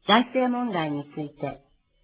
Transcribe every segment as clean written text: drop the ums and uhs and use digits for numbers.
財政問題について、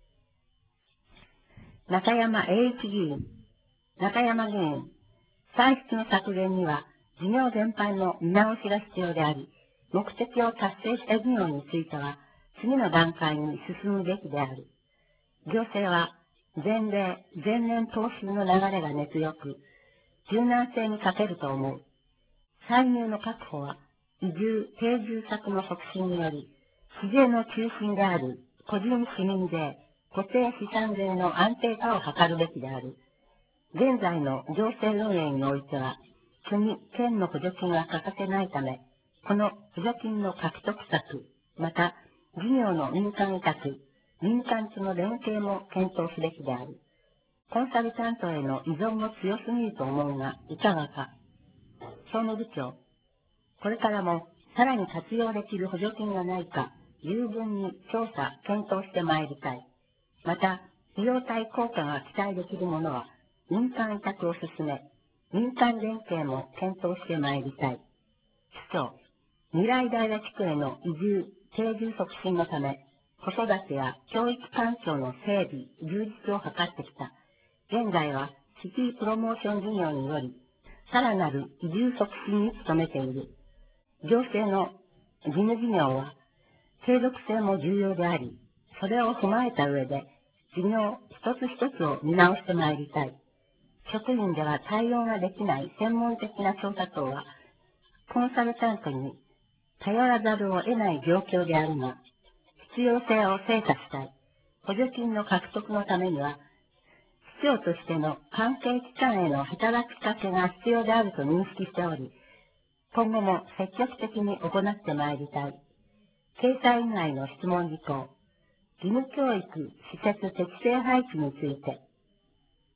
中山英一議員、中山議員、歳出の削減には事業全般の見直しが必要であり、目的を達成した事業については、次の段階に進むべきである。行政は、前例、前年踏襲の流れが根強く、柔軟性に欠けると思う。歳入の確保は、移住、定住策の促進により、市税の中心である個人市民税、固定資産税の安定化を図るべきである。現在の行政運営においては、国、県の補助金は欠かせないため、この補助金の獲得策、また、事業の民間委託、民間との連携も検討すべきである。コンサルタントへの依存も強すぎると思うが、いかがか。総務部長、これからもさらに活用できる補助金がないか、十分に調査、検討してまいりたい。また、費用対効果が期待できるものは、民間委託を進め、民間連携も検討してまいりたい。市長、未来大学地区への移住、定住促進のため、子育てや教育環境の整備、充実を図ってきた。現在はシティプロモーション事業により、さらなる移住促進に努めている。行政の事務事業は、継続性も重要であり、それを踏まえた上で、事業一つ一つを見直してまいりたい。職員では対応ができない専門的な調査等は、コンサルタントに頼らざるを得ない状況であるが、必要性を精査したい。補助金の獲得のためには、市長としての関係機関への働きかけが必要であると認識しており、今後も積極的に行ってまいりたい。経済以外の質問事項、義務教育施設適正配置について、